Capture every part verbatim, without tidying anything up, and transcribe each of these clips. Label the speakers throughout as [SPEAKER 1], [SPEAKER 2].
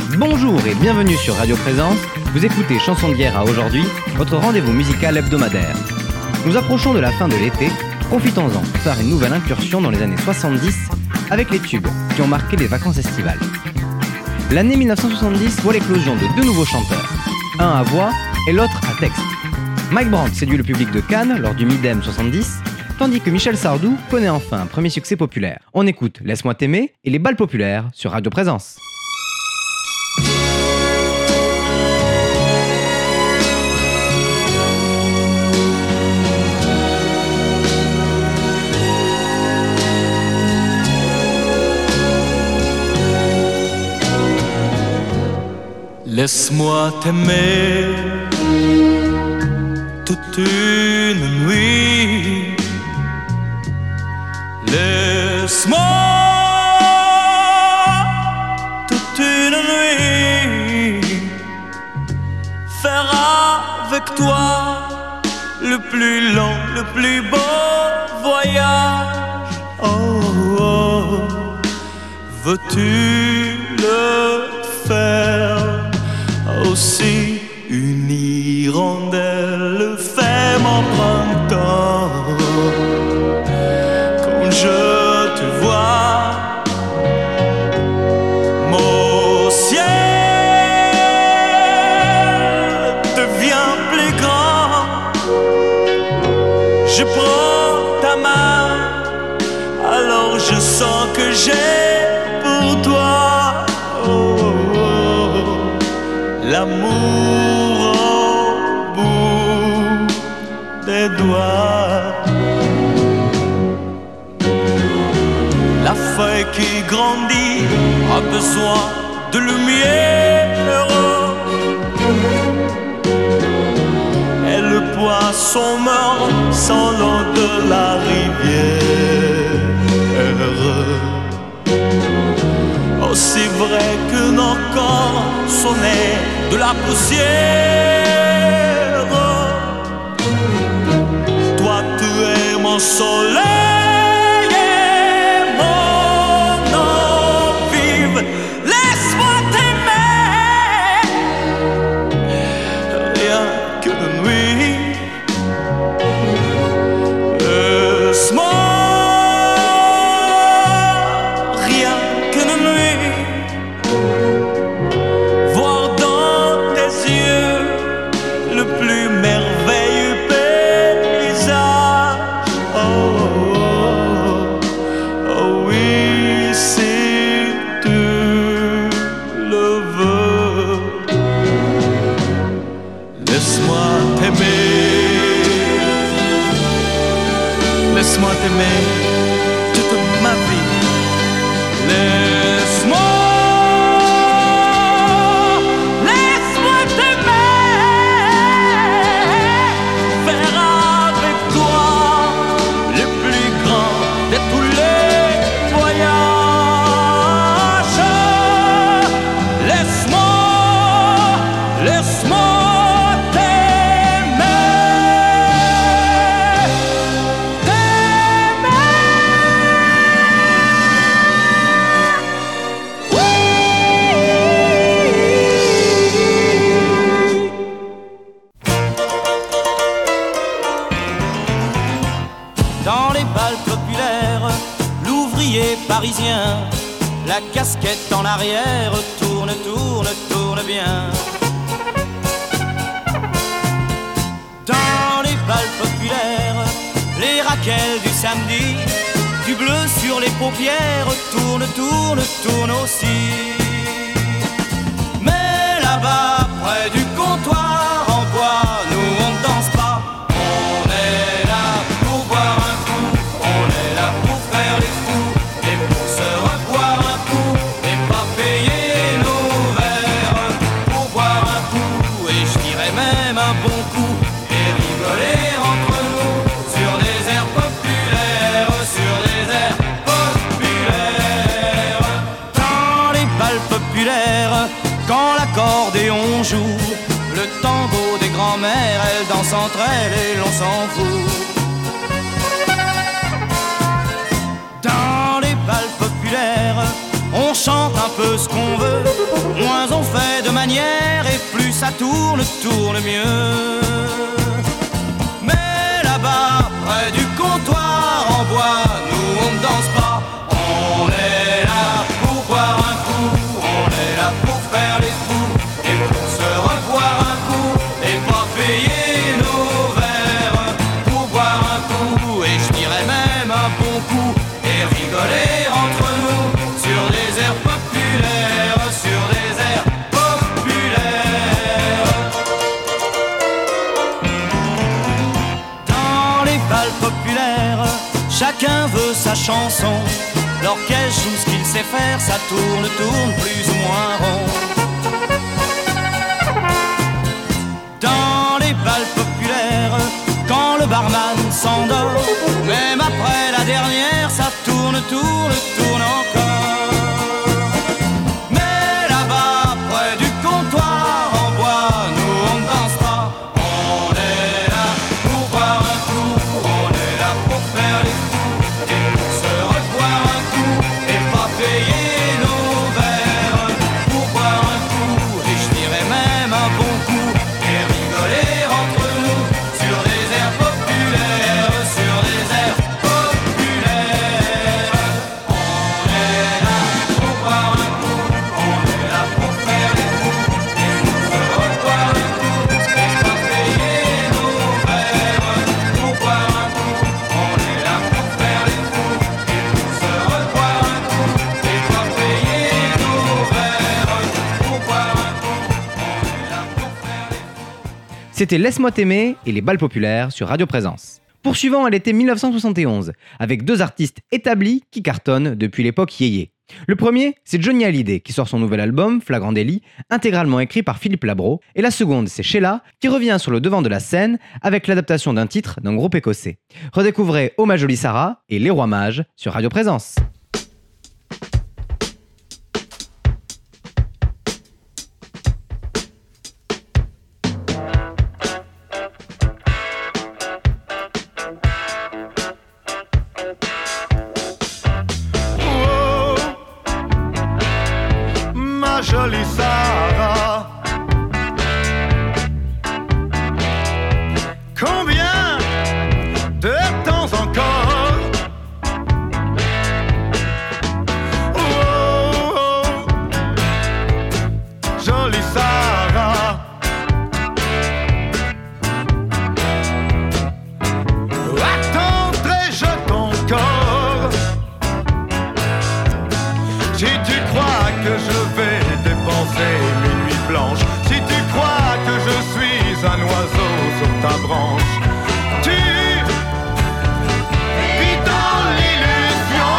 [SPEAKER 1] Bonjour et bienvenue sur Radio Présence. Vous écoutez Chansons d'hier à aujourd'hui, votre rendez-vous musical hebdomadaire. Nous approchons de la fin de l'été, profitons-en pour faire une nouvelle incursion dans les années soixante-dix avec les tubes qui ont marqué les vacances estivales. L'année mille neuf cent soixante-dix voit l'éclosion de deux nouveaux chanteurs, un à voix et l'autre à texte. Mike Brandt séduit le public de Cannes lors du Midem soixante-dix, tandis que Michel Sardou connaît enfin un premier succès populaire. On écoute Laisse-moi t'aimer et les balles populaires sur Radio Présence.
[SPEAKER 2] Laisse-moi t'aimer toute une nuit. Laisse-moi toute une nuit faire avec toi le plus long, le plus beau voyage. Oh, oh. Veux-tu le faire aussi? Une hirondelle fait mon printemps. Quand je te vois, mon ciel devient plus grand. Je prends ta main, alors je sens que j'ai pour toi oh, oh, oh, l'amour au bout des doigts. La feuille qui grandit a besoin de lumière, et le poisson meurt sans l'eau de la rivière. Aussi vrai que nos corps sont nés de la poussière, toi tu es mon soleil. Laisse-moi t'aimer toute ma vie. Laisse-moi, laisse-moi t'aimer, faire avec toi le plus grand de tous les voyages. Laisse-moi, laisse-moi parisien, la casquette en arrière tourne, tourne, tourne bien. Dans les balles populaires, les raquettes du samedi, du bleu sur les paupières tourne, tourne, tourne aussi. Mais là-bas, près du comptoir en bois, nous on ne danse pas. On est là pour boire un coup, on est là pour faire les fous. Quand l'accordéon joue le tango des grands-mères, elles dansent entre elles et l'on s'en fout. Dans les balles populaires, on chante un peu ce qu'on veut, moins on tourne, tourne mieux. Mais là-bas, près du comptoir en bois, nous on ne danse pas. On est là pour boire un coup, on est là pour faire les fous, et pour se revoir un coup, et pas payer nos verres, pour boire un coup, et je dirais même un bon coup, et rigoler entre nous, sur des airs populaires, sur des airs populaires. Dans les bals populaires, chacun veut sa chanson. L'orchestre joue ce qu'il sait faire, ça tourne, tourne plus ou moins rond. Dans les bals populaires, quand le barman s'endort, même après la dernière, ça tourne, tourne, tourne encore. Mais là-bas, près du comptoir en bois, nous on ne danse pas. On est là pour boire un coup, on est là pour faire les fous, et pour se revoir un coup, et pas payer nos verres, pour boire un coup, et je dirais même un bon coup, et rigoler entre nous, sur des airs populaires, sur des airs populaires. On est là pour boire un coup, on est là pour faire les fous, et pour se revoir un coup, et pas payer nos verres, pour boire un coup, on est là pour faire les fous, et pour se revoir un coup, et pas payer nos verres, pour boire un coup, on est là pour faire les fous.
[SPEAKER 1] C'était Laisse-moi t'aimer et les balles populaires sur Radio Présence. Poursuivant à l'été mille neuf cent soixante et onze, avec deux artistes établis qui cartonnent depuis l'époque yéyé. Le premier, c'est Johnny Hallyday qui sort son nouvel album, Flagrant Délit, intégralement écrit par Philippe Labro. Et la seconde, c'est Sheila qui revient sur le devant de la scène avec l'adaptation d'un titre d'un groupe écossais. Redécouvrez Oh ma jolie Sarah et Les Rois Mages sur Radio Présence.
[SPEAKER 3] Oh, ma jolie Sarah, combien de temps encore? Oh, oh, jolie Sarah, attendrai-je ton corps? Si tu crois que je vais dépenser mes nuits blanches, si tu crois que je suis un oiseau sur ta branche, tu vis dans l'illusion.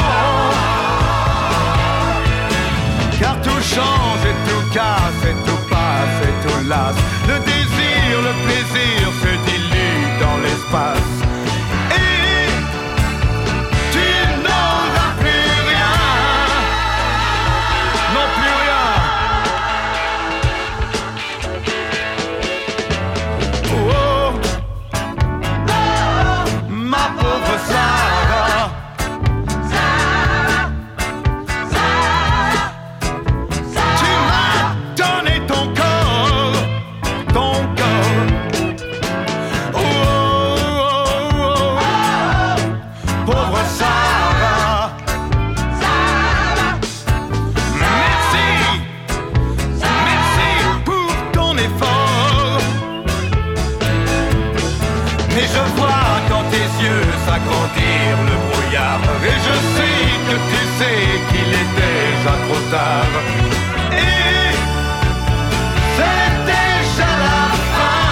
[SPEAKER 3] Car tout change et tout casse et tout passe et tout lasse. Le désir, le plaisir se dilue dans l'espace. Et tu n'auras plus rien. Non, plus rien. Oh, ma pauvre Sarah, tu m'as donné ton corps, ton corps. Oh, oh, oh, oh. Pauvre Sarah, merci, merci pour ton effort. Mais je vois dans tes yeux s'agrandir le brouillard, et je sais que tu sais qu'il est déjà trop tard. Et c'est déjà la fin.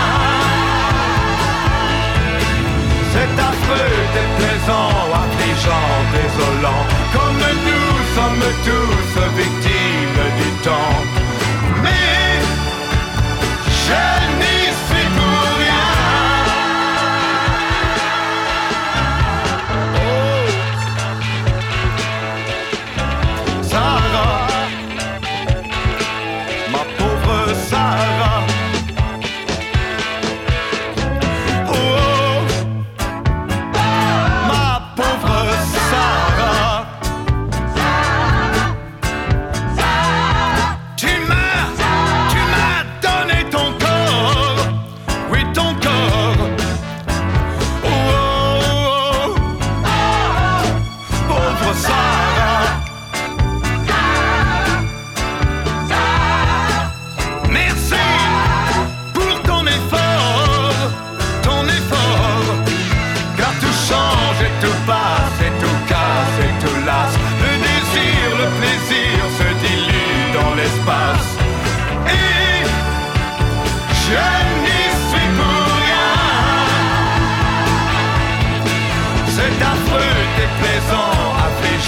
[SPEAKER 3] C'est affreux, déplaisant, affligeant, désolant, comme nous sommes tous victimes du temps. Mais je n'y suis pour rien. Oh, Sarah, ma pauvre Sarah. Oh, ma pauvre Sarah.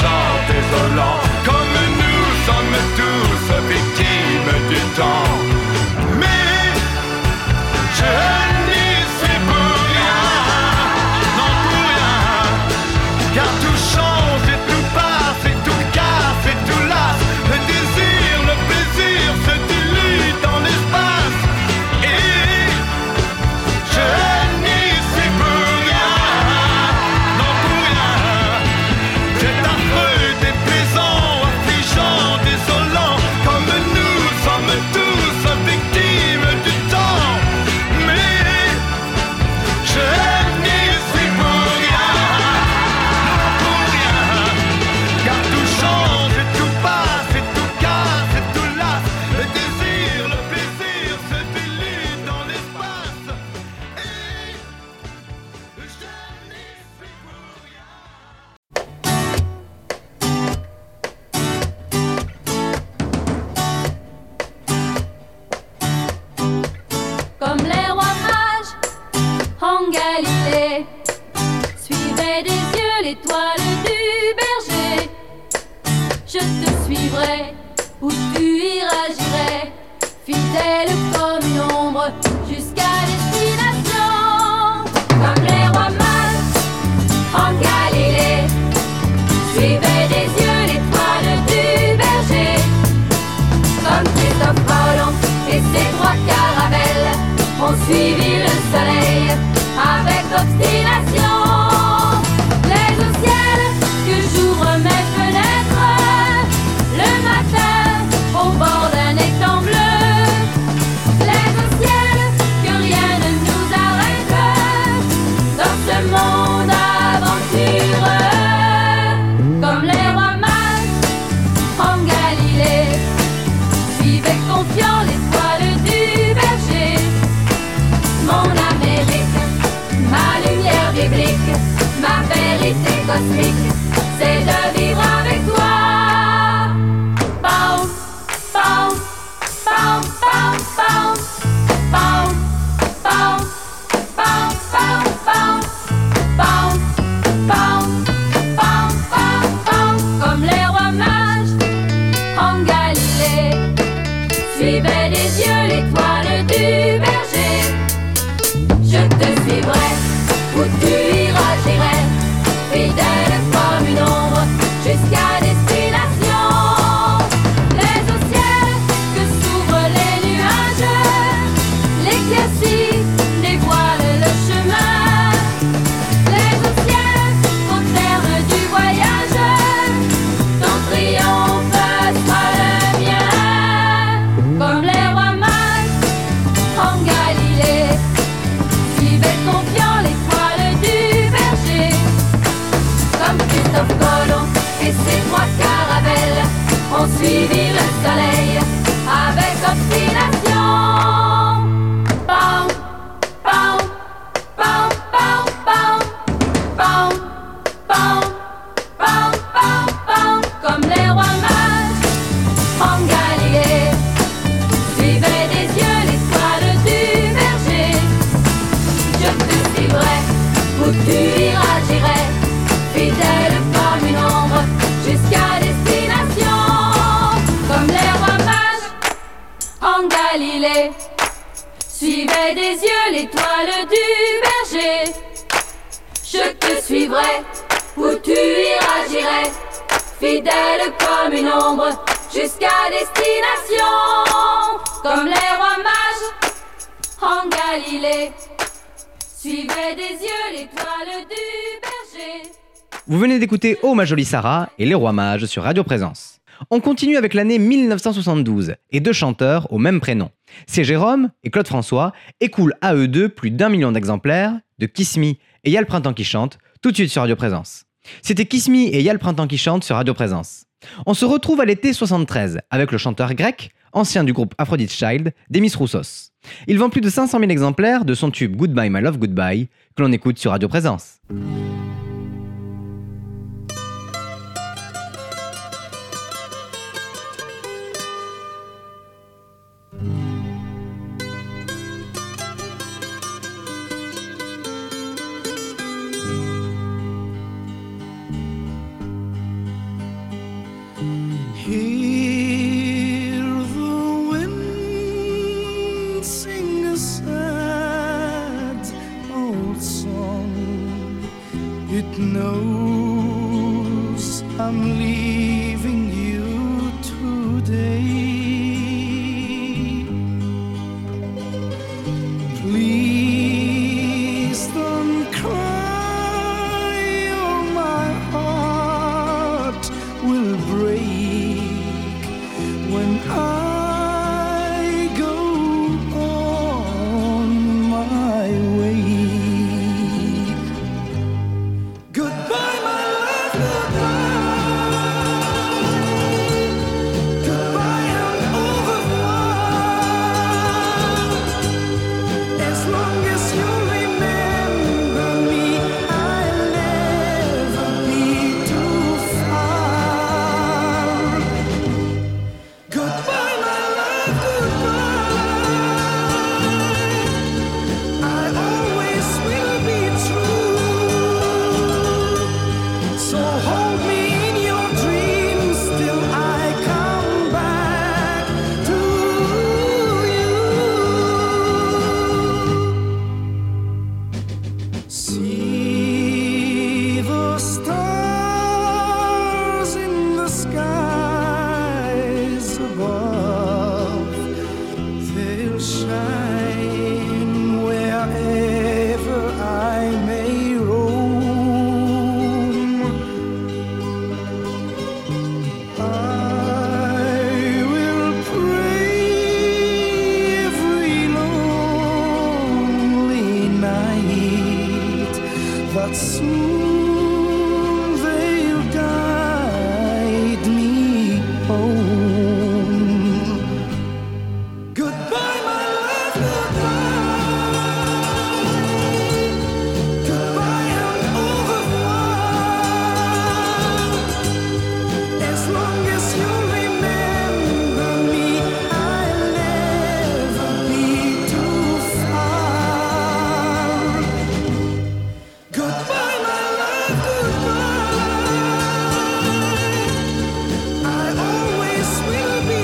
[SPEAKER 3] affligeant, désolant, comme nous sommes tous victimes du temps. Mais je n'y suis pour rien, non pour rien, car tout change et tout passe et tout casse et tout lasse. Le désir, le plaisir se dilue dans l'espace. Et je n'y suis pour rien, non pour rien. C'est affreux, déplaisant, affligeant, désolant, comme nous sommes tous victimes du temps. Mais je n'y suis pour rien, non pour rien, car tout change et tout passe et tout casse et tout lasse. Le désir, le plaisir se dilue dans l'espace. Et je n'y suis pour rien.
[SPEAKER 4] Comme les rois mages en Galilée, suivez des yeux l'étoile du berger. Je te suivrai où tu iras, j'irai, fidèle comme une ombre jusqu'à destination. Comme les rois mages en Galilée, suivez des yeux l'étoile du berger. Comme Christophe Colomb et ses trois caravelles ont suivi le soleil avec obstination. Les au ciel que j'ouvre mes fenêtres le matin au bord d'un étang bleu. Les au ciel que rien ne nous arrête dans ce monde aventureux. Comme les rois mages en Galilée, suivez confiant l'étoile du berger. Mon Amérique, ma lumière biblique, ma vérité cosmique, c'est de vivre avec toi. Pow, pow, pow, pow, pow, pow, pow, pow, pow, pow, pow, pow, pow, pow, pow. Comme les rois mages en Galilée, suivez des yeux l'étoile du berger. Je te suivrai où tu iras, j'irai, fidèle comme une ombre jusqu'à destination. Les au ciel que s'ouvrent les nuages, l'éclaircie dévoile le chemin. Les au ciel au terme du voyage, ton triomphe sera le mien. Comme les rois mages en Galilée, suivez confiant l'étoile du berger. Comme Christophe Colomb et ses trois caravelles ont suivi le soleil avec obstination. Pow, pow, pow, pow, pow, pow, pow, pow, pow, pow. Comme les rois mages en Galilée, suivez des yeux l'étoile du berger. Je te suivrai où tu iras, j'irai, fidèle comme une ombre jusqu'à destination. Comme les rois mages en Galilée, suivez des yeux l'étoile du berger. Je te suivrai où tu iras, j'irai, fidèle comme une ombre jusqu'à destination. Comme les rois mages en Galilée, suivez des yeux l'étoile du berger.
[SPEAKER 1] Vous venez d'écouter Oh ma jolie Sarah et Les Rois Mages sur Radio Présence. On continue avec l'année mille neuf cent soixante-douze et deux chanteurs au même prénom. C'est Jérôme et Claude François écoulent à eux deux plus d'un million d'exemplaires de Kiss Me et Y'a le printemps qui chante tout de suite sur Radio Présence. C'était Kiss Me et Y'a le printemps qui chante sur Radio Présence. On se retrouve à l'été soixante-treize avec le chanteur grec, ancien du groupe Aphrodite Child, Demis Roussos. Il vend plus de cinq cent mille exemplaires de son tube Goodbye My Love Goodbye que l'on écoute sur Radio Présence.
[SPEAKER 5] it knows I'm leaving you today. Please don't cry, or my heart will break when I go on my way. Goodbye, my love, goodbye. Goodbye and au revoir. As long as you remember me, I'll never be too far. Goodbye, my love, goodbye. I always will be true. So hold me in your dreams till I come back to you. See the stars in the skies above. They'll shine wherever I may roam. I will pray every lonely night that soon they'll guide me home. Goodbye, my love, goodbye. Goodbye and au revoir. As long as you remember me, I'll never be too far. Goodbye, my love, goodbye. I always will be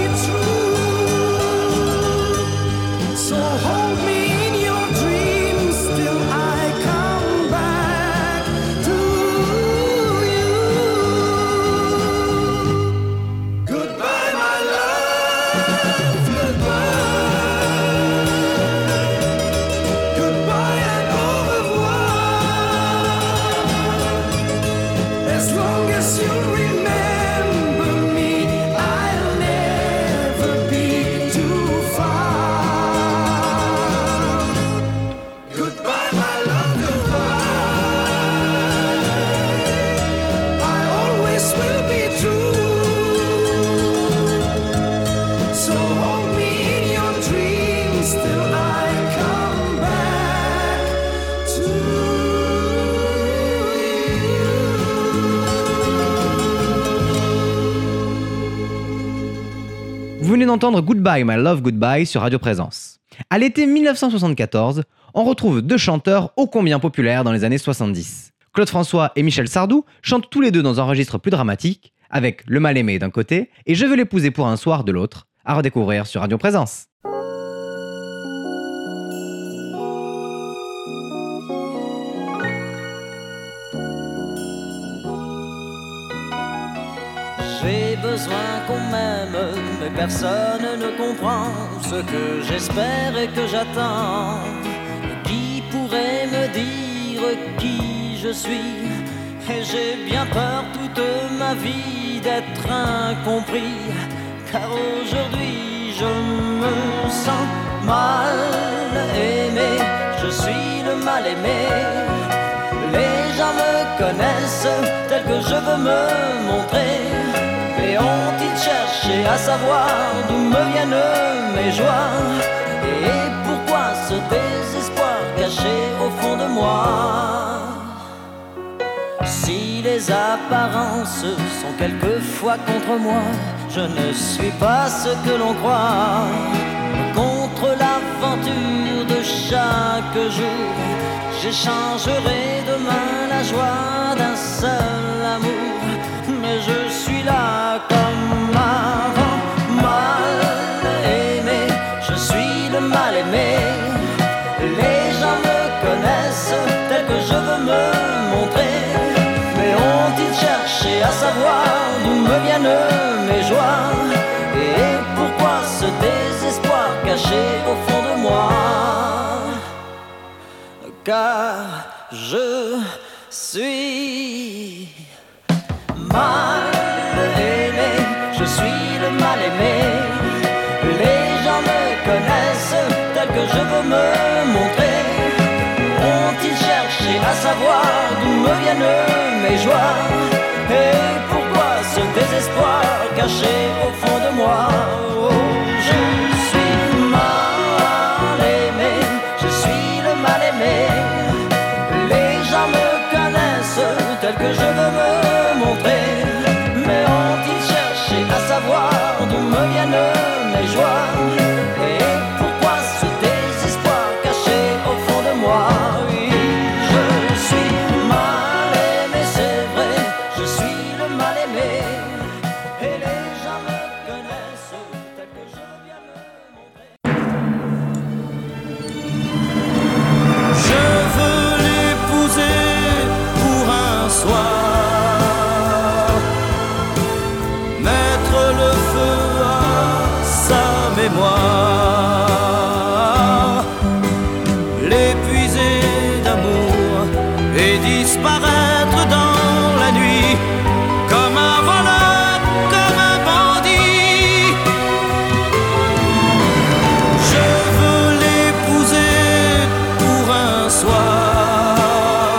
[SPEAKER 5] true. So hold me in your dreams till I come back to you. Goodbye, my love, goodbye. Goodbye and au revoir. As long as you remember me, I'll never be too far. Goodbye, my love, goodbye. I always will be true. So hold me in your dreams till I come back to you.
[SPEAKER 1] Vous venez d'entendre Goodbye My Love Goodbye sur Radio Présence. À l'été mille neuf cent soixante-quatorze, on retrouve deux chanteurs ô combien populaires dans les années soixante-dix. Claude François et Michel Sardou chantent tous les deux dans un registre plus dramatique, avec Le Mal-Aimé d'un côté et Je veux l'épouser pour un soir de l'autre, à redécouvrir sur Radio Présence.
[SPEAKER 6] J'ai besoin qu'on m'aime, mais personne ne comprend ce que j'espère et que j'attends. Qui pourrait me dire qui je suis? Et j'ai bien peur toute ma vie d'être incompris, car aujourd'hui je me sens mal aimé. Je suis le mal aimé. Les gens me connaissent tel que je veux me montrer. Et ont-ils cherché à savoir d'où me viennent mes joies? Et pourquoi ce désespoir caché au fond de moi? Si les apparences sont quelquefois contre moi, je ne suis pas ce que l'on croit. Contre l'aventure de chaque jour, j'échangerai demain la joie d'un seul amour. Mais je suis là comme avant, mal aimé. Je suis le mal aimé. Les gens me connaissent tel que je veux me montrer. ont-ils cherché à savoir d'où me viennent mes joies? Et pourquoi ce désespoir caché au fond de moi? Car je suis mal aimé, je suis le mal aimé. Les gens me connaissent tel que je veux me montrer. Ont-ils cherché à savoir d'où me viennent mes joies? Et pourquoi ce désespoir caché au fond de moi? Oh, je suis mal aimé, je suis le mal aimé. Les gens me connaissent tel que je veux me montrer. Mais ont-ils cherché à savoir d'où me viennent mes joies? Et pourquoi ce désespoir caché au fond de moi? Oui, je suis mal aimé, c'est vrai, je suis le mal aimé. Et les gens me connaissent tel que je viens me montrer.
[SPEAKER 2] Je veux l'épouser pour un soir, mettre le feu à sa mémoire, l'épuiser d'amour et disparaître dans la nuit comme un voleur, comme un bandit. Je veux l'épouser pour un soir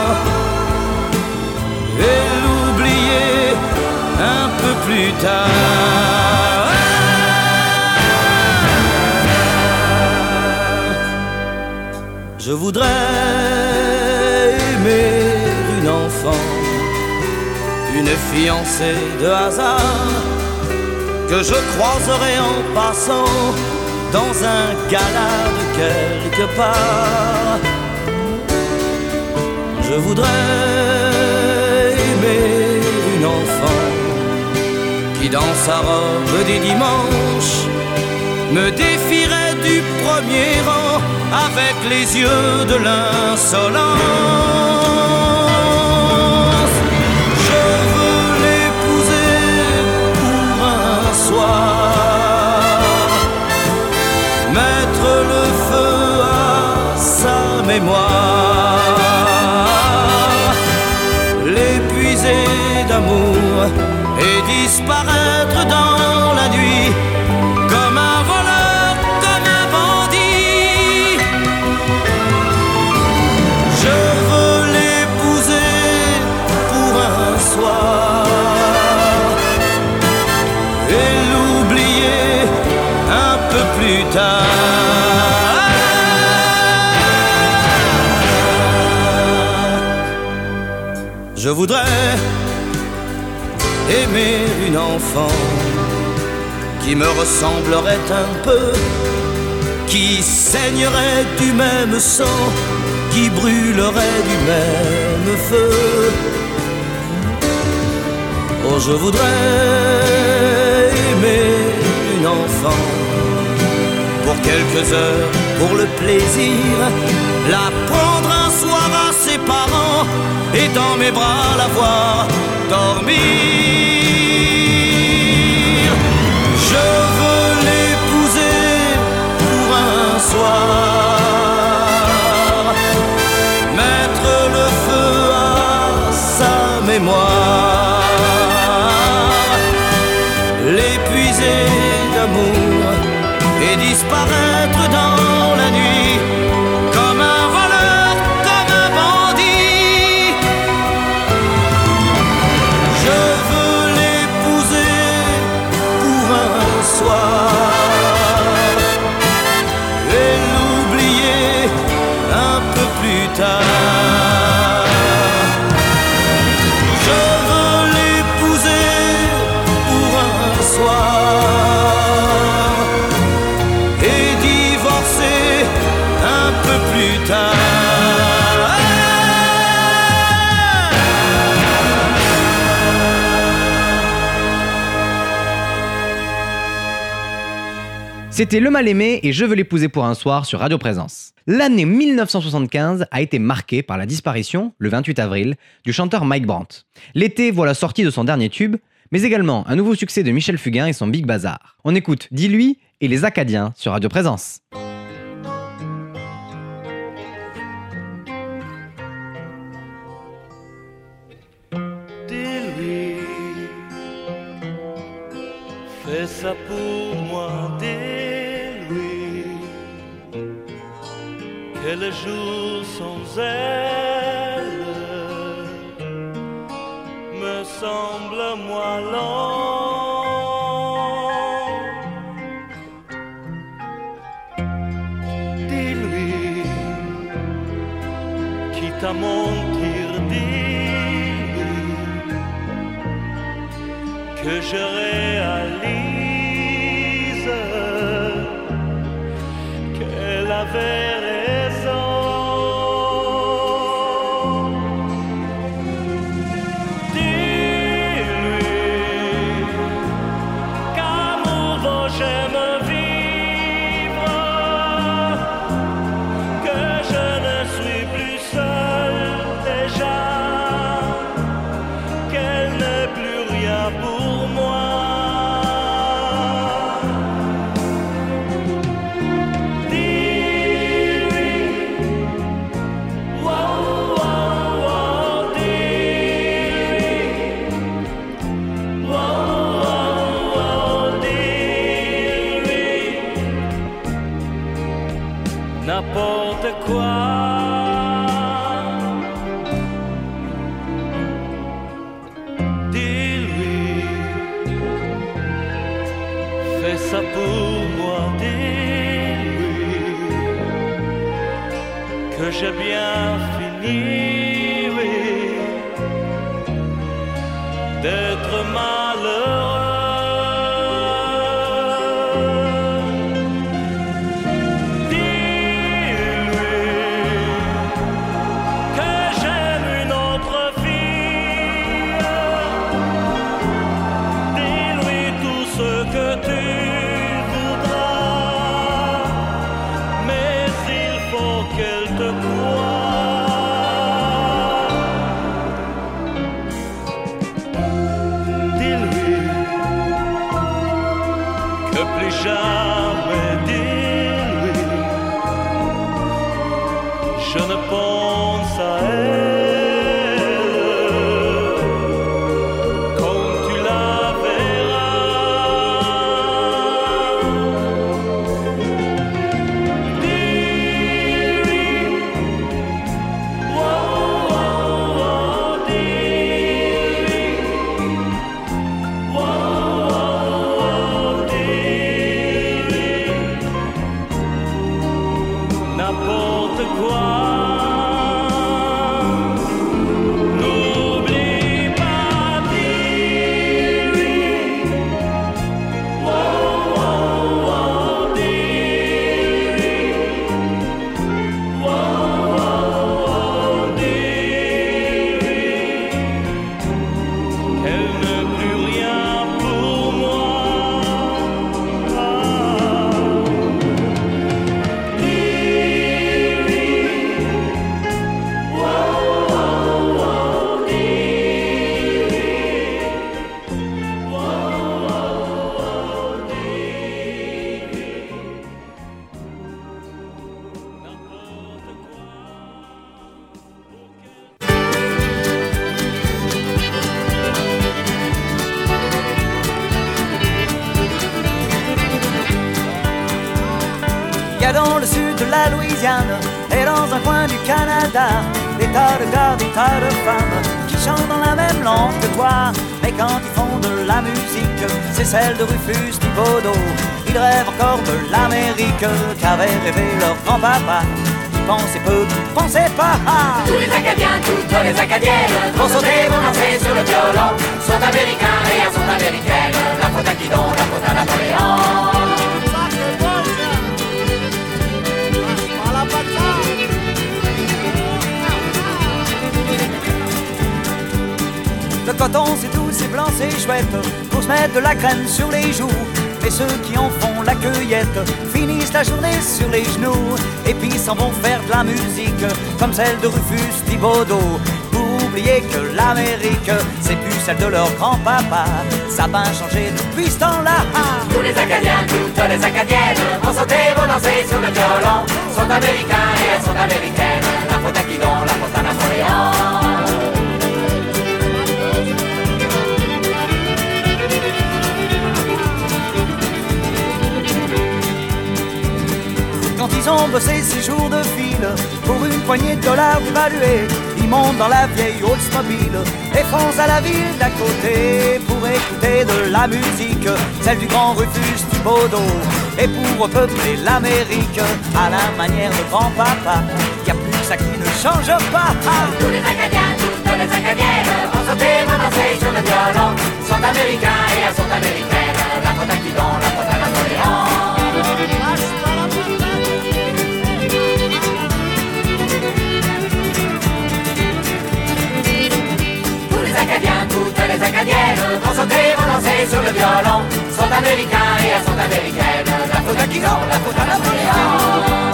[SPEAKER 2] et l'oublier un peu plus tard. Je voudrais aimer une enfant, une fiancée de hasard que je croiserai en passant dans un gala de quelque part. Je voudrais aimer une enfant qui dans sa robe des dimanches me défierait du premier rang avec les yeux de l'insolence. Je veux l'épouser pour un soir, mettre le feu à sa mémoire, l'épuiser d'amour et disparaître dans la nuit comme un voleur, comme un bandit. Je veux l'épouser pour un soir et l'oublier un peu plus tard. Je voudrais aimer une enfant qui me ressemblerait un peu, qui saignerait du même sang, qui brûlerait du même feu. Oh, je voudrais aimer une enfant pour quelques heures, pour le plaisir, la prendre un soir à ses parents et dans mes bras la voir dormir. Je veux l'épouser pour un soir, mettre le feu à sa mémoire, l'épuiser d'amour et disparaître dans la nuit comme un voleur, comme un bandit. Je veux l'épouser pour un soir et l'oublier un peu plus tard. Je veux l'épouser pour un soir et divorcer
[SPEAKER 1] C'était Le Mal-Aimé et Je veux l'épouser pour un soir sur Radio Présence. L'année mille neuf cent soixante-quinze a été marquée par la disparition, le vingt-huit avril, du chanteur Mike Brandt. L'été voit la sortie de son dernier tube, mais également un nouveau succès de Michel Fugain et son Big Bazar. On écoute Dis-lui et les Acadiens sur Radio Présence.
[SPEAKER 7] Dis-lui, fais ça pour moi, dis-lui, que le jour sans elle me semble moi long. Dis-lui, quitte à mentir, dis-lui que je réalise qu'elle avait raison. N'importe quoi, dis-lui, fais ça pour moi, dis-lui que j'ai bien fini, oui, d'être malheureux. Jamais, dis-lui, je ne pense à elle comme tu la verras. Dis-lui, oh, oh, oh, dis-lui, oh, oh, n'importe quoi. N'oublie pas, dis-lui, oh, oh, oh, dis-lui, oh, oh, oh, dis-lui, qu'elle ne plus rien pour moi.
[SPEAKER 8] Il y a dans le sud de la Louisiane et dans un coin du Canada des tas de gars, des tas de femmes qui chantent dans la même langue que toi. Mais quand ils font de la musique, c'est celle de Rufus Thibodeau. Ils rêvent encore de l'Amérique qu'avait rêvé leur grand-papa. Ils pensaient peu, ils pensaient pas.
[SPEAKER 4] Tous les Acadiens, toutes les Acadiennes vont sauter, vont danser sur le violon. Sont américains et elles sont américaines. La faute à qui donc, la faute à Napoléon.
[SPEAKER 8] Le coton c'est doux, c'est blanc, c'est chouette, pour se mettre de la crème sur les joues. Et ceux qui en font la cueillette finissent la journée sur les genoux et puis s'en vont faire de la musique comme celle de Rufus Thibodeau. Pour oublier que l'Amérique, c'est plus celle de leur grand-papa. Ça a bien changé depuis ce temps-là.
[SPEAKER 4] Tous les Acadiens, toutes les Acadiennes vont sauter, vont danser sur le violon. Sont américains et elles sont américaines. La faute à qui donc, la faute à Napoléon.
[SPEAKER 8] Quand ils ont bossé six jours de file pour une poignée de dollars dévalués, ils montent dans la vieille Oldsmobile et foncent à la ville d'à côté pour écouter de la musique, celle du grand Rufus Thibodeau. Et pour repeupler l'Amérique à la manière de grand-papa, y a plus que ça qui ne change pas.
[SPEAKER 4] Tous les Acadiens, toutes les Acadiennes vont sauter, vont danser sur le violon. Sont américains et elles sont américaines. La faute à qui donc, la faute à Napoléon. Toutes les Acadiennes vont sauter, vont danser sur le violon. Sont américains et elles sont américaines. La faute à qui donc, la faute à Napoléon.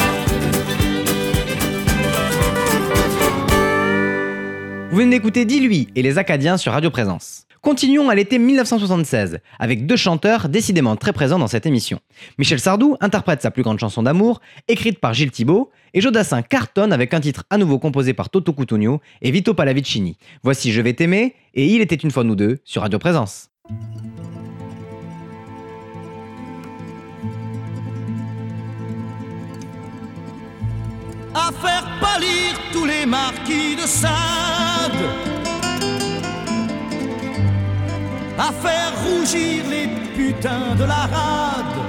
[SPEAKER 1] Vous venez d'écouter Dis-lui et les Acadiens sur Radio Présence. Continuons à l'été mille neuf cent soixante-seize, avec deux chanteurs décidément très présents dans cette émission. Michel Sardou interprète sa plus grande chanson d'amour, écrite par Gilles Thibault, et Joe Dassin cartonne avec un titre à nouveau composé par Toto Cutugno et Vito Pallavicini. Voici Je vais t'aimer, et Il était une fois nous deux, sur Radio Présence.
[SPEAKER 3] À faire pâlir tous les marquis de Sade, à faire rougir les putains de la rade,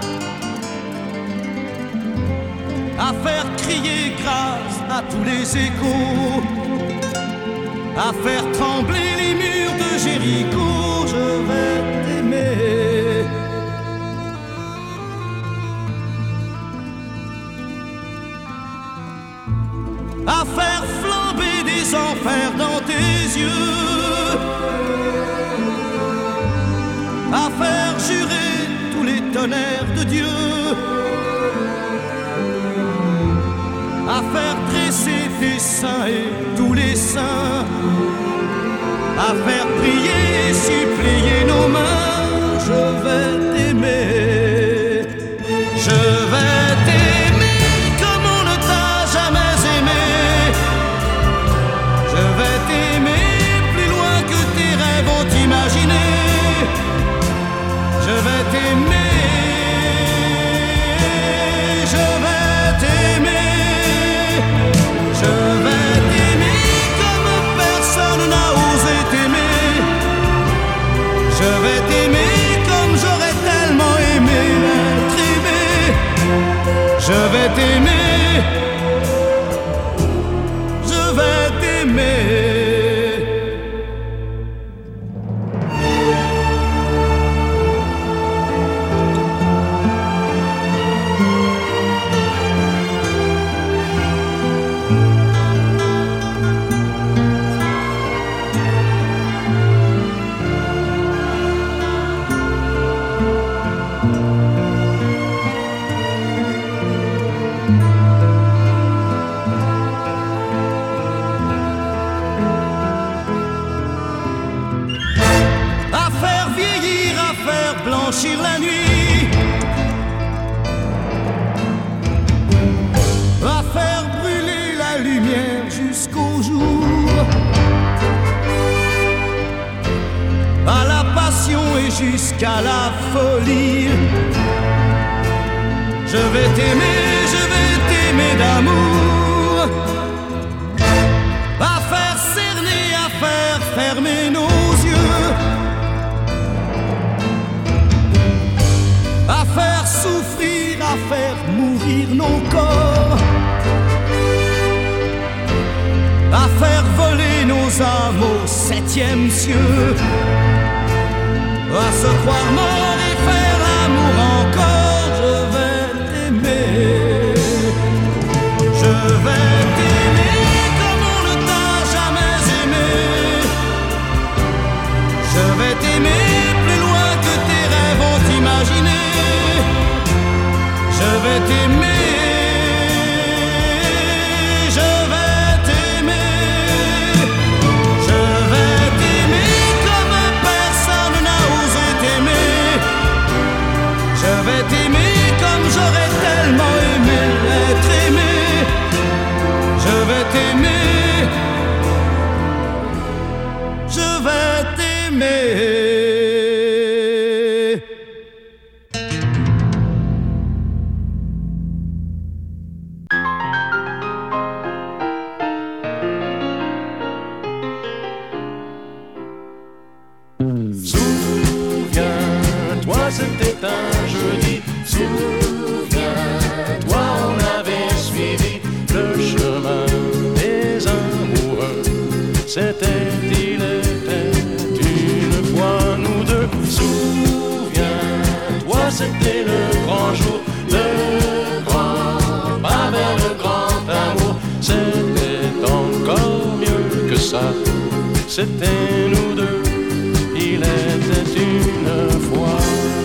[SPEAKER 3] à faire crier grâce à tous les échos, à faire trembler les murs de Jéricho. Je vais t'aimer. À faire flamber des enfers dans tes yeux, à faire jurer tous les tonnerres de Dieu, à faire dresser tes seins et tous les saints, à faire prier et supplier nos mains. Je vais t'aimer, je vais t'aimer comme on ne t'a jamais aimé. Je vais t'aimer plus loin que tes rêves ont imaginé. Je vais t'aimer, je vais t'aimer, je vais t'aimer comme personne n'a osé t'aimer. Je vais t'aimer comme j'aurais tellement aimé être aimé. Je vais t'aimer, je vais t'aimer. La nuit, à faire brûler la lumière jusqu'au jour, à la passion et jusqu'à la folie. Je vais t'aimer, je vais t'aimer d'amour, à faire cerner, à faire fermer nos yeux, à faire souffrir, à faire mourir nos corps, à faire voler nos âmes au septième cieux, à se croire mort et faire l'amour encore. Je vais t'aimer, je vais t'aimer comme on ne t'a jamais aimé. Je vais t'aimer plus loin que tes rêves ont imaginé.
[SPEAKER 9] C'était, il était une fois nous deux. Souviens-toi, c'était le grand jour, le grand pas vers le grand amour. C'était encore mieux que ça. C'était nous deux, il était une fois.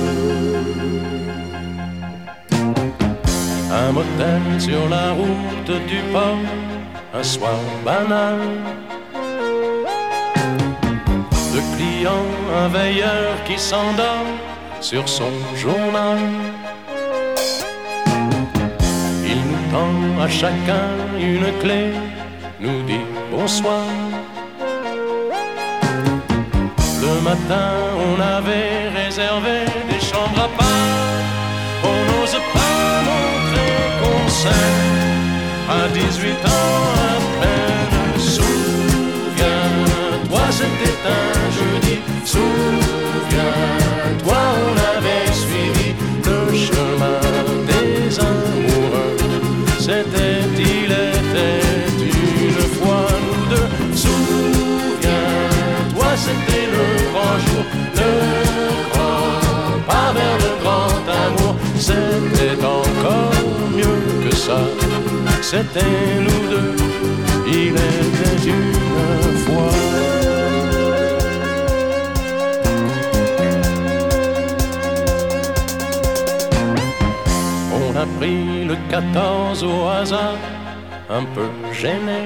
[SPEAKER 9] Un motel sur la route du port, un soir banal. Deux clients, un veilleur qui s'endort sur son journal. Il nous tend à chacun une clé, nous dit bonsoir. Le matin, on avait réservé des chambres à part. On n'ose pas montrer qu'on s'aime à dix-huit ans à peine. Souviens-toi, c'était un jeudi. Souviens-toi, on avait suivi le chemin des amoureux. C'était, il était une fois nous deux. Souviens-toi, c'était le grand jour, le grand pas vers le grand amour. C'était encore mieux que ça. C'était nous deux, il était une fois. On a pris le quatorze au hasard, un peu gêné.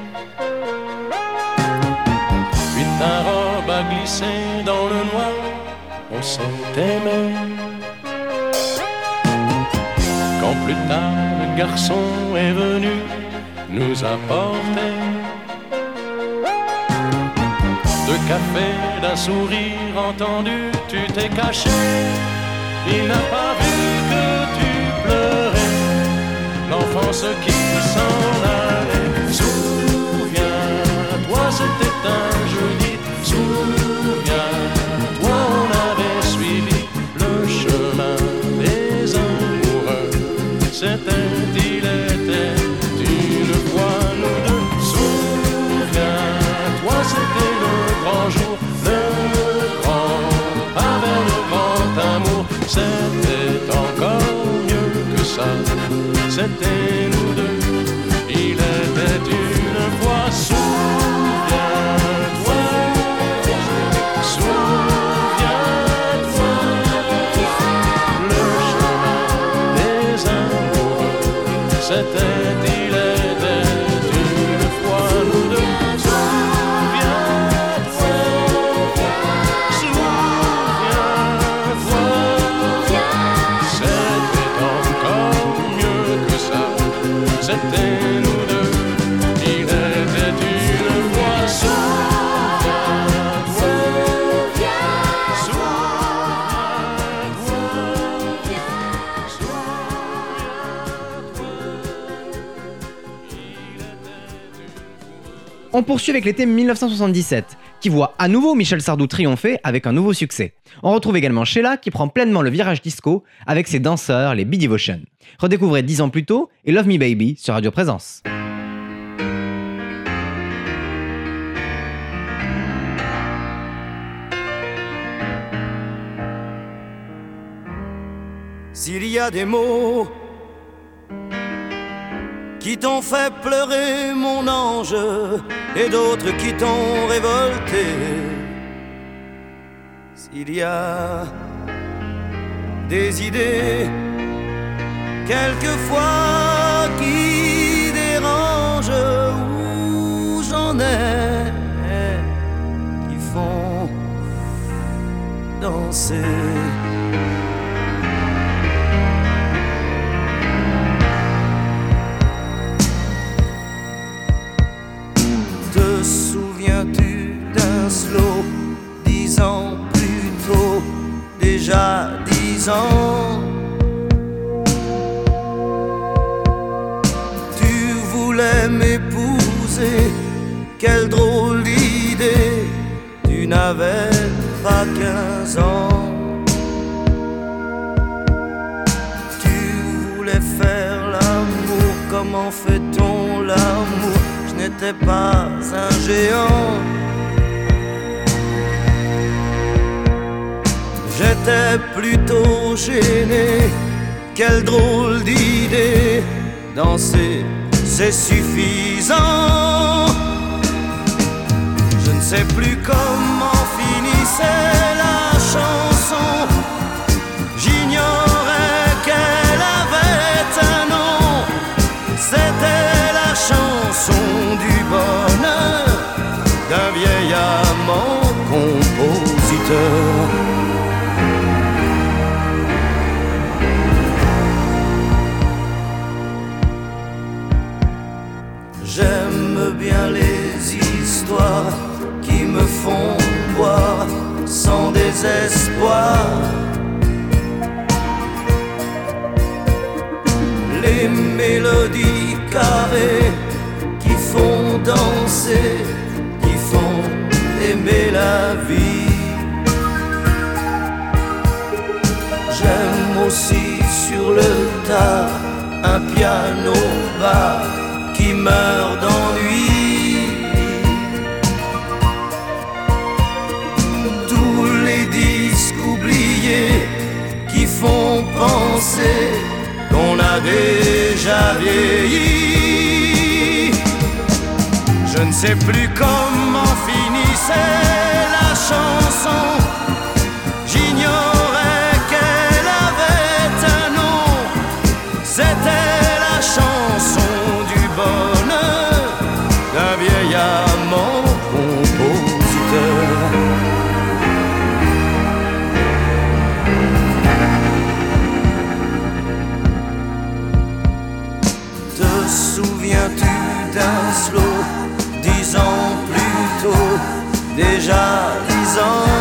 [SPEAKER 9] Puis ta robe a glissé dans le noir, on s'est aimé. Quand plus tard le garçon est venu nous apporter deux cafés, d'un sourire entendu, tu t'es caché. Il n'a pas vu que tu pleurais, l'enfance qui s'en allait. Souviens-toi, c'était un jeudi. Souviens-toi, on avait suivi le chemin des amoureux. C'était, il était une fois nous deux. Souviens-toi, c'était le grand jour, le grand pas vers le grand amour. C'était encore mieux que ça. C'était nous deux, il était une fois. Souviens-toi, souviens-toi, le chemin des amoureux. C'était, il était une fois nous deux. Souviens-toi, souviens-toi, c'était encore mieux que ça. C'était nous deux, il était une fois. Souviens-toi,
[SPEAKER 1] On poursuit avec l'été mille neuf cent soixante-dix-sept, qui voit à nouveau Michel Sardou triompher avec un nouveau succès. On retrouve également Sheila qui prend pleinement le virage disco avec ses danseurs, les B-Devotion. Redécouvrez dix ans plus tôt et Love Me Baby sur Radio Présence.
[SPEAKER 5] S'il y a des mots qui t'ont fait pleurer, mon ange, et d'autres qui t'ont révolté, s'il y a des idées quelquefois qui dérangent, où j'en ai qui font danser. Te souviens-tu d'un slow dix ans plus tôt, déjà dix ans? Tu voulais m'épouser, quelle drôle d'idée, tu n'avais pas quinze ans. Tu voulais faire l'amour, comment fait-on l'amour? Je
[SPEAKER 10] n'étais pas un géant. J'étais plutôt gêné, quelle drôle d'idée, danser c'est suffisant. Je ne sais plus comment finissait la chanson, j'ignorais qu'elle avait un nom. C'était la chanson du bonheur d'un vieil amant compositeur. J'aime bien les histoires qui me font boire sans désespoir. Les mélodies carrées qui font danser, qui font aimer la vie. J'aime aussi sur le tas un piano bas qui meurt d'ennui. Tous les disques oubliés qui font penser qu'on a déjà vieilli. Je ne sais plus comment finissait la chanson, j'ignorais qu'elle avait un nom. C'était la chanson du bonheur d'un vieil amant compositeur. Te souviens-tu d'un slow dix ans plus tôt, déjà dix ans?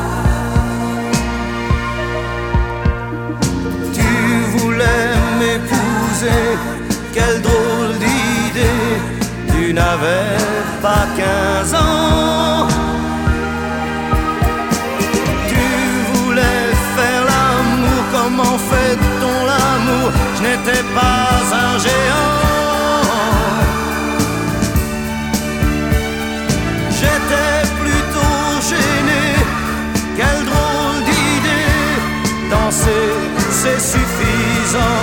[SPEAKER 10] Tu voulais m'épouser, quelle drôle d'idée, tu n'avais pas quinze ans. Tu voulais faire l'amour, comment fait-on l'amour? Je n'étais pas un géant. J'étais plutôt gêné, quelle drôle d'idée, danser c'est suffisant.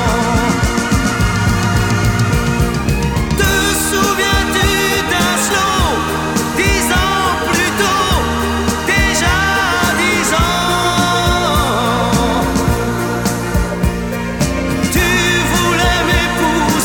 [SPEAKER 10] Te souviens-tu d'un slow dix ans plus tôt, déjà dix ans? Tu voulais m'épouser,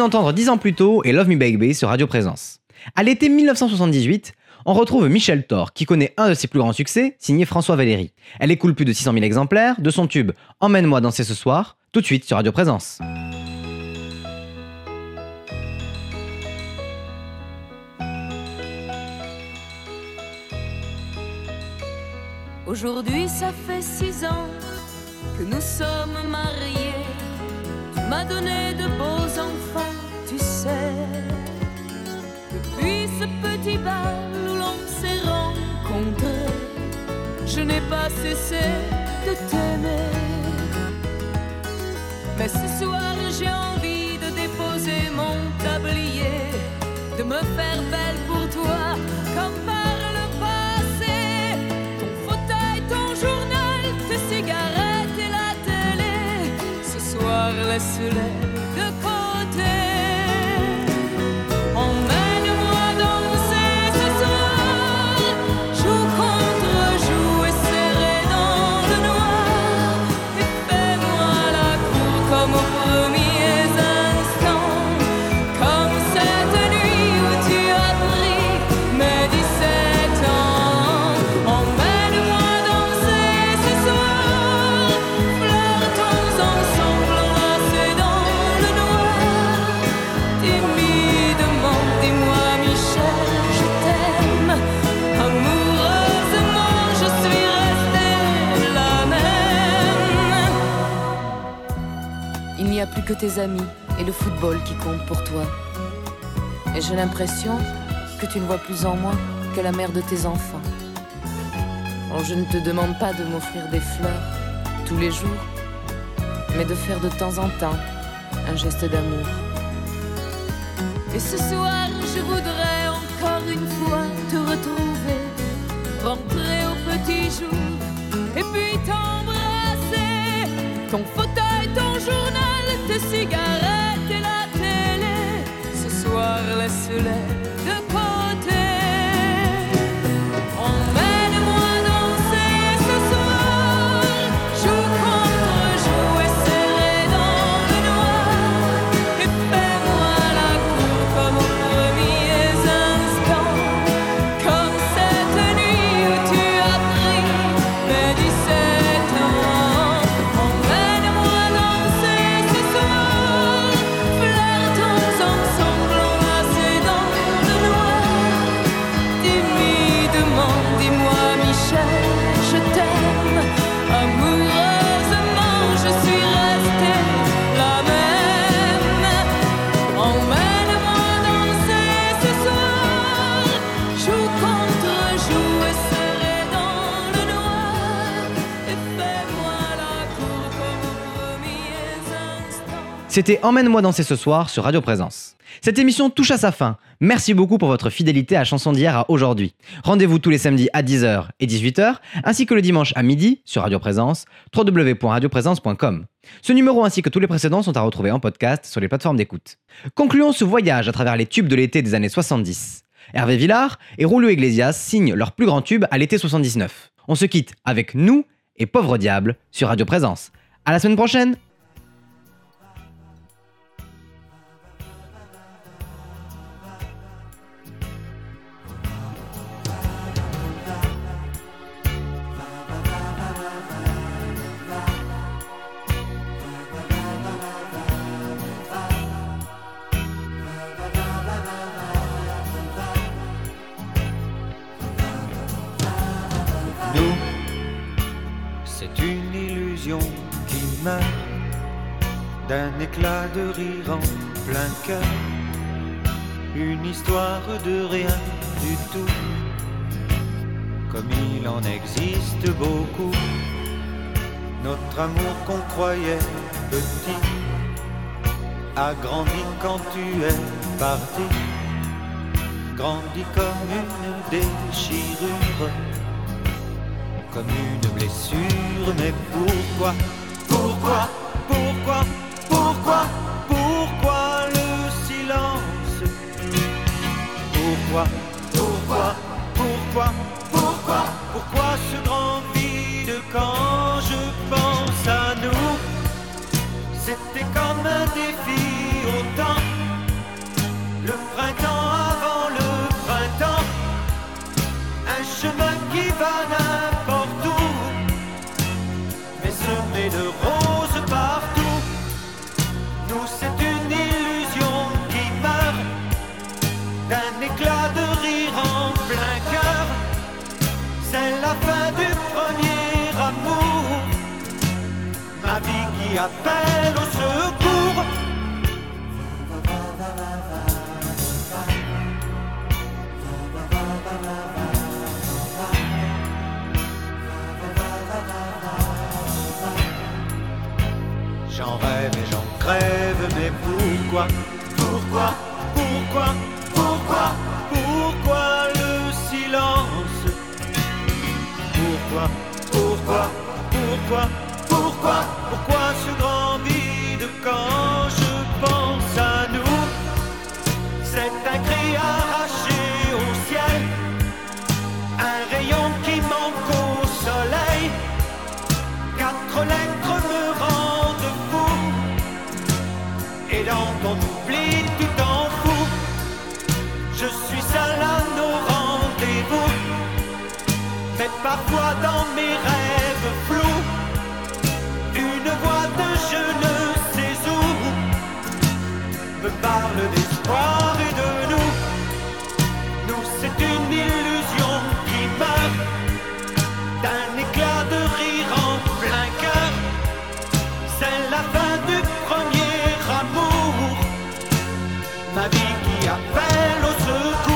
[SPEAKER 1] d'entendre dix ans plus tôt et Love Me Baby sur Radio Présence. À l'été mille neuf cent soixante-dix-huit, on retrouve Michel Thor qui connaît un de ses plus grands succès, signé François Valéry. Elle écoule plus de six cent mille exemplaires de son tube Emmène-moi danser ce soir, tout de suite sur Radio Présence.
[SPEAKER 11] Aujourd'hui ça fait six ans que nous sommes mariés. Tu m'as donné de beaux enfants, tu sais. Depuis ce petit bal où l'on s'est rencontrés, je n'ai pas cessé de t'aimer. Mais ce soir j'ai envie de déposer mon tablier, de me faire belle pour toi comme par le passé. Ton fauteuil, ton journal, tes cigarettes et la télé, ce soir laisse-les de côté. Emmène-moi danser ce soir, joue contre joue et serré dans le noir, et fais-moi la cour comme aux premiers instants, comme cette nuit où tu as pris mes dix-sept ans. Emmène-moi danser ce soir, flirtons ensemble enlacés dans le noir. Timidement, dis-moi Michel, je t'aime. Amoureusement, je suis restée la même. Il n'y a plus que tes amis et le football qui comptent pour toi. Et j'ai l'impression que tu ne vois plus en moi que la mère de tes enfants. Oh, je ne te demande pas de m'offrir des fleurs tous les jours, mais de faire de temps en temps un geste d'amour. Et ce soir, je voudrais encore une fois te retrouver, rentrer au petit jour, et puis t'embrasser. Ton fauteuil, ton journal, tes cigarettes et la télé, ce soir laisse-les de côté. Emmène-moi danser ce soir, joue contre joue et serré dans le noir, et fais-moi la cour comme aux premiers instants, comme cette nuit où tu as pris mes dix-sept ans. Emmène-moi danser ce soir, flirtons ensemble enlacés dans le noir. Timidement, dis-moi Michel, je t'aime. Amoureusement, je suis restée la même. Emmène-moi danser ce soir, joue contre joue et serré dans le noir, et fais-moi la cour comme aux premiers instants.
[SPEAKER 1] C'était Emmène-moi danser ce soir sur Radio Présence. Cette émission touche à sa fin. Merci beaucoup pour votre fidélité à Chansons d'hier à aujourd'hui. Rendez-vous tous les samedis à dix heures et dix-huit heures, ainsi que le dimanche à midi sur Radio Présence, w w w point radio présence point com. Ce numéro ainsi que tous les précédents sont à retrouver en podcast sur les plateformes d'écoute. Concluons ce voyage à travers les tubes de l'été des années soixante-dix. Hervé Villard et Julio Iglesias signent leur plus grand tube à l'été soixante-dix-neuf. On se quitte avec Nous et Pauvre Diable sur Radio Présence. À la semaine prochaine!
[SPEAKER 10] Nous, c'est une illusion qui meurt d'un éclat de rire en plein cœur. Une histoire de rien du tout, comme il en existe beaucoup. Notre amour qu'on croyait petit a grandi quand tu es parti, grandi comme une déchirure, comme une blessure. Mais pourquoi, pourquoi, pourquoi, pourquoi, pourquoi le silence? Pourquoi, pourquoi, pourquoi, pourquoi, pourquoi ce grand vide quand je pense à nous? C'était comme un défi autant
[SPEAKER 8] qui appelle au secours. J'en rêve et j'en crève, mais pourquoi, pourquoi, pourquoi, pourquoi, pourquoi le silence? Pourquoi, pourquoi, pourquoi, pourquoi, pourquoi ce grand vide quand je pense à nous? C'est un cri arraché au ciel, un rayon qui manque au soleil, quatre lettres me rendent fou, et dans ton oubli tu t'en fous. Je suis seul à nos rendez-vous, mais parfois dans mes rêves flous, une voix de je ne sais où me parle d'espoir et de nous. Nous c'est une illusion qui meurt d'un éclat de rire en plein cœur. C'est la fin du premier amour, ma vie qui appelle au secours.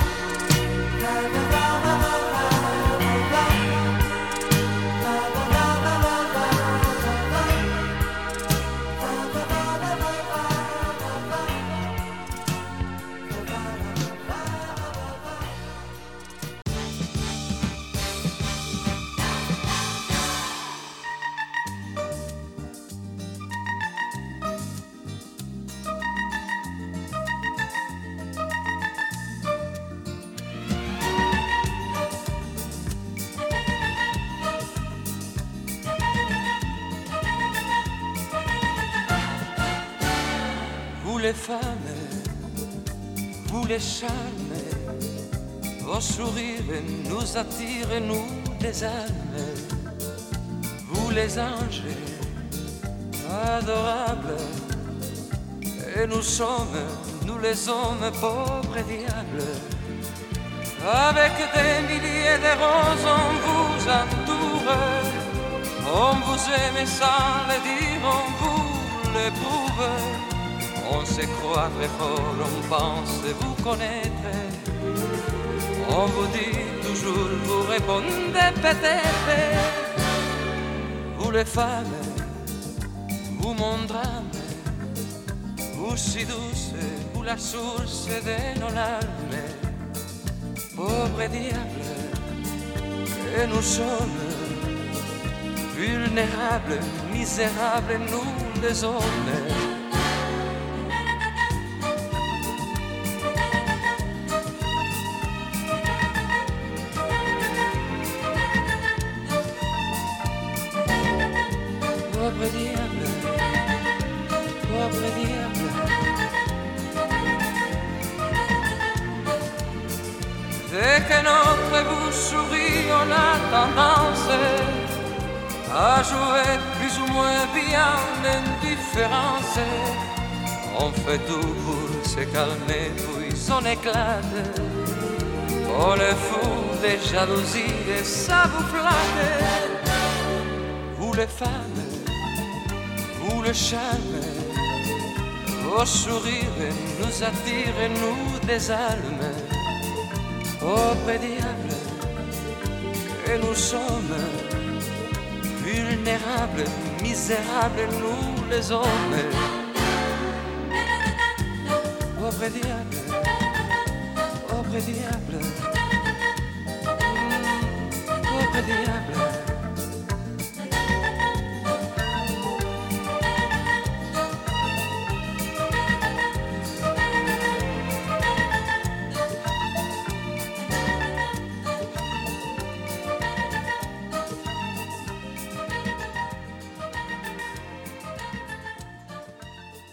[SPEAKER 12] Les femmes, vous les charmez, vos sourires nous attirent, nous des âmes. Vous les anges, adorables, et nous sommes, nous les hommes, pauvres diables. Avec des milliers de roses on vous entoure, on vous aime sans le dire, on vous l'éprouve. On se croit très fort, on pense vous connaître. On vous dit toujours, vous répondez peut-être. Vous les femmes, vous mon drame, vous si douce, vous la source de nos larmes. Pauvres diables, que nous sommes, vulnérables, misérables, nous les hommes. Pauvre diable, pauvre diable. Dès que notre bouche sourit, on a tendance à jouer plus ou moins bien l'indifférence. On fait tout pour se calmer, puis on éclate. On est fou des jalousies et ça vous flatte. Vous les femmes, vous le charme, vos sourires nous attirent, nous des âmes. Pauvres diables, que nous sommes, vulnérables, misérables, nous les hommes. Pauvres diables, pauvres diables, pauvres diables.